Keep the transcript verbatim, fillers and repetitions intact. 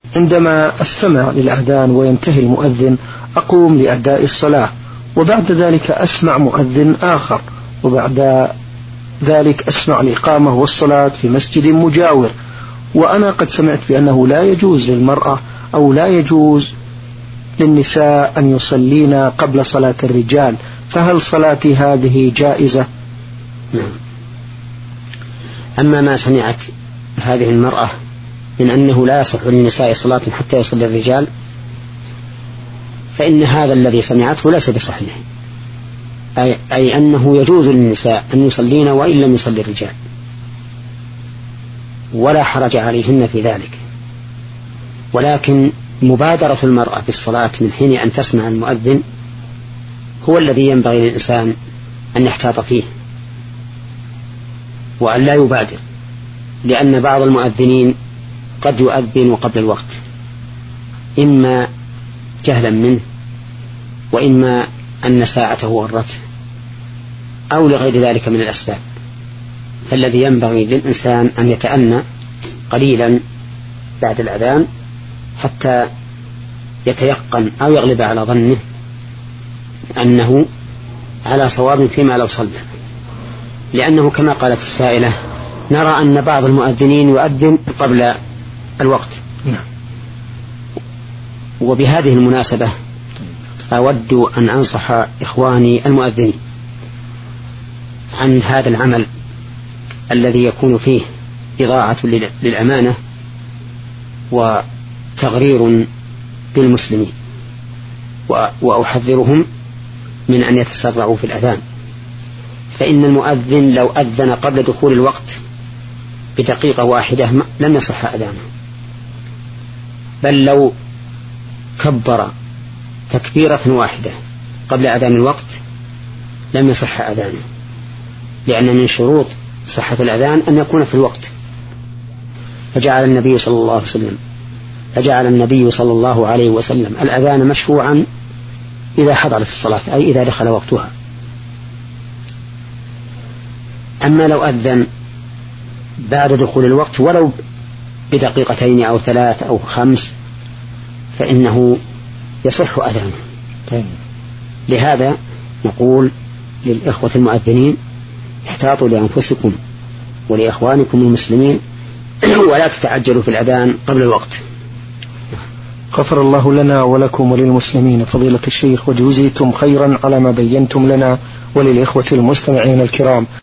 عندما أستمع للأذان وينتهي المؤذن أقوم لأداء الصلاة، وبعد ذلك أسمع مؤذن آخر، وبعد ذلك أسمع الإقامة والصلاة في مسجد مجاور. وأنا قد سمعت بأنه لا يجوز للمرأة أو لا يجوز للنساء أن يصلين قبل صلاة الرجال، فهل صلاتي هذه جائزة؟ نعم. أما ما سمعت هذه المرأة من أنه لا يصح للنساء صلاة حتى يصلي الرجال، فإن هذا الذي سمعته ليس بصحيح، أي, أي أنه يجوز للنساء أن يصلين وإن لم يصلي الرجال، ولا حرج عليهن في ذلك، ولكن مبادرة المرأة بالصلاة من حين أن تسمع المؤذن هو الذي ينبغي للإنسان أن يحتاط فيه وأن لا يبادر، لأن بعض المؤذنين قد يؤذن قبل الوقت، إما جهلا منه، وإما أن ساعته غرته، أو لغير ذلك من الأسباب. فالذي ينبغي للإنسان أن يتأنى قليلا بعد الأذان حتى يتيقن أو يغلب على ظنه أنه على صواب فيما لو صلى، لأنه كما قالت السائلة نرى أن بعض المؤذنين يؤذن قبل الوقت. وبهذه المناسبة أود أن أنصح إخواني المؤذنين عن هذا العمل الذي يكون فيه إضاعة للأمانة وتغرير بالمسلمين، وأحذرهم من أن يتسرعوا في الأذان، فإن المؤذن لو أذن قبل دخول الوقت بدقيقة واحدة لم يصح أذانه، بل لو كبر تكبيرة واحدة قبل أذان الوقت لم يصح أذانه، لأن من شروط صحة الأذان أن يكون في الوقت. فجعل النبي صلى الله عليه وسلم فجعل النبي صلى الله عليه وسلم الأذان مشروعا إذا حضرت الصلاة، أي إذا دخل وقتها. أما لو أذن بعد دخول الوقت ولو بدقيقتين أو ثلاث أو خمس فإنه يصح أذانه. لهذا نقول للإخوة المؤذنين احتاطوا لأنفسكم ولإخوانكم المسلمين ولا تتعجلوا في الأذان قبل الوقت. غفر الله لنا ولكم وللمسلمين فضيلة الشيخ، وجزيتم خيرا على ما بينتم لنا وللإخوة المستمعين الكرام.